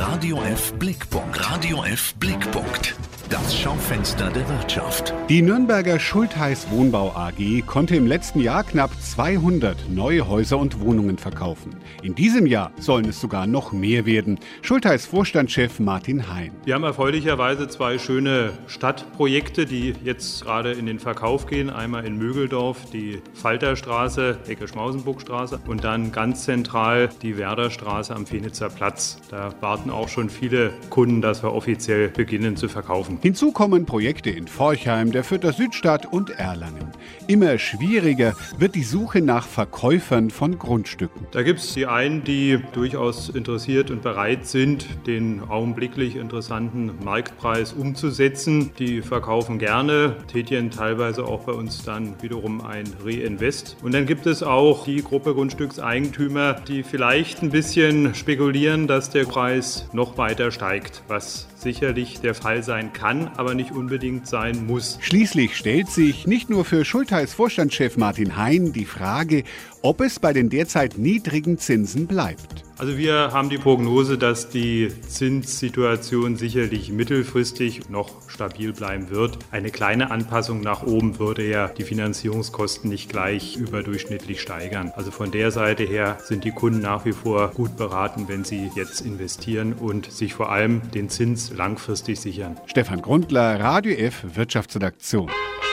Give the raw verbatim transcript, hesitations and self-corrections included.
Radio F Blickpunkt. Radio F Blickpunkt. Das Schaufenster der Wirtschaft. Die Nürnberger Schultheiß Wohnbau A G konnte im letzten Jahr knapp zweihundert neue Häuser und Wohnungen verkaufen. In diesem Jahr sollen es sogar noch mehr werden. Schultheiß Vorstandschef Martin Hein. Wir haben erfreulicherweise zwei schöne Stadtprojekte, die jetzt gerade in den Verkauf gehen. Einmal in Mögeldorf die Falterstraße, Ecke Schmausenburgstraße, und dann ganz zentral die Werderstraße am Venitzer Platz. Da warten auch schon viele Kunden, dass wir offiziell beginnen zu verkaufen. Hinzu kommen Projekte in Forchheim, der Fürther Südstadt und Erlangen. Immer schwieriger wird die Suche nach Verkäufern von Grundstücken. Da gibt es die einen, die durchaus interessiert und bereit sind, den augenblicklich interessanten Marktpreis umzusetzen. Die verkaufen gerne, tätigen teilweise auch bei uns dann wiederum ein Reinvest. Und dann gibt es auch die Gruppe Grundstückseigentümer, die vielleicht ein bisschen spekulieren, dass der Preis noch weiter steigt, was sicherlich der Fall sein kann, aber nicht unbedingt sein muss. Schließlich stellt sich nicht nur für Schultheiß Vorstandschef Martin Hein die Frage, ob es bei den derzeit niedrigen Zinsen bleibt. Also wir haben die Prognose, dass die Zinssituation sicherlich mittelfristig noch stabil bleiben wird. Eine kleine Anpassung nach oben würde ja die Finanzierungskosten nicht gleich überdurchschnittlich steigern. Also von der Seite her sind die Kunden nach wie vor gut beraten, wenn sie jetzt investieren und sich vor allem den Zins langfristig sichern. Stefan Grundler, Radio F Wirtschaftsredaktion.